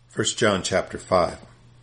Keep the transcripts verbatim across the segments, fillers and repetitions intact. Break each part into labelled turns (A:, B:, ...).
A: First John chapter five.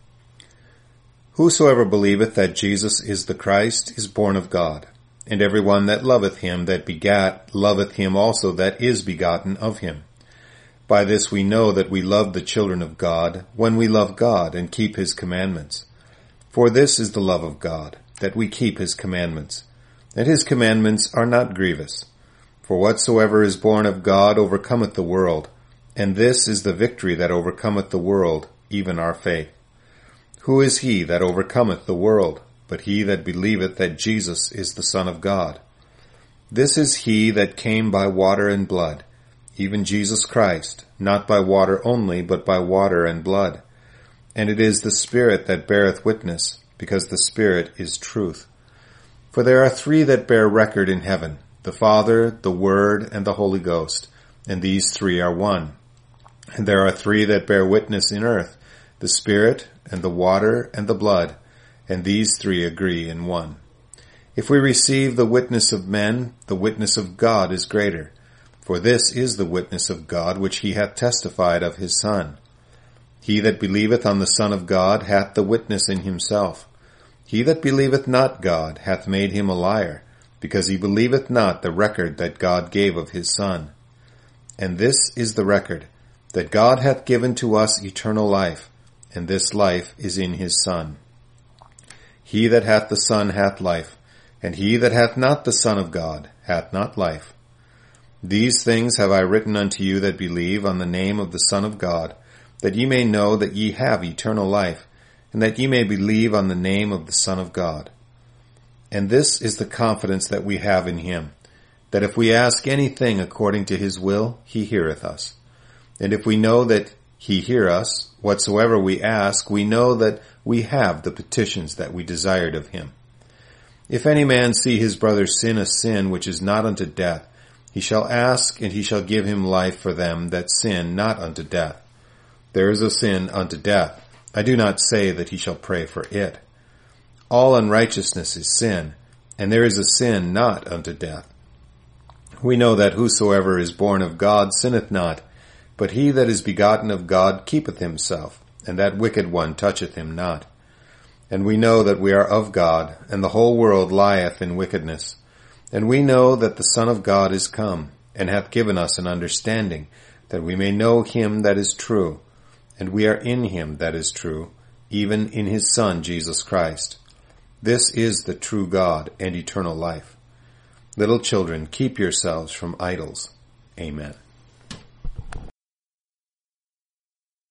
A: Whosoever believeth that Jesus is the Christ is born of God, and every one that loveth him that begat loveth him also that is begotten of him. By this we know that we love the children of God, when we love God and keep his commandments. For this is the love of God, that we keep his commandments, and his commandments are not grievous. For whatsoever is born of God overcometh the world, and this is the victory that overcometh the world, even our faith. Who is he that overcometh the world, but he that believeth that Jesus is the Son of God? This is he that came by water and blood, even Jesus Christ, not by water only, but by water and blood. And it is the Spirit that beareth witness, because the Spirit is truth. For there are three that bear record in heaven, the Father, the Word, and the Holy Ghost, and these three are one. And there are three that bear witness in earth, the Spirit, and the water, and the blood, and these three agree in one. If we receive the witness of men, the witness of God is greater. For this is the witness of God which he hath testified of his Son. He that believeth on the Son of God hath the witness in himself. He that believeth not God hath made him a liar, because he believeth not the record that God gave of his Son. And this is the record, that God hath given to us eternal life, and this life is in his Son. He that hath the Son hath life, and he that hath not the Son of God hath not life. These things have I written unto you that believe on the name of the Son of God, that ye may know that ye have eternal life, and that ye may believe on the name of the Son of God. And this is the confidence that we have in him, that if we ask anything according to his will, he heareth us. And if we know that he hear us, whatsoever we ask, we know that we have the petitions that we desired of him. If any man see his brother sin a sin which is not unto death, he shall ask, and he shall give him life for them that sin not unto death. There is a sin unto death. I do not say that he shall pray for it. All unrighteousness is sin, and there is a sin not unto death. We know that whosoever is born of God sinneth not, but he that is begotten of God keepeth himself, and that wicked one toucheth him not. And we know that we are of God, and the whole world lieth in wickedness. And we know that the Son of God is come, and hath given us an understanding, that we may know him that is true. And we are in him that is true, even in his Son Jesus Christ. This is the true God and eternal life. Little children, keep yourselves from idols. Amen.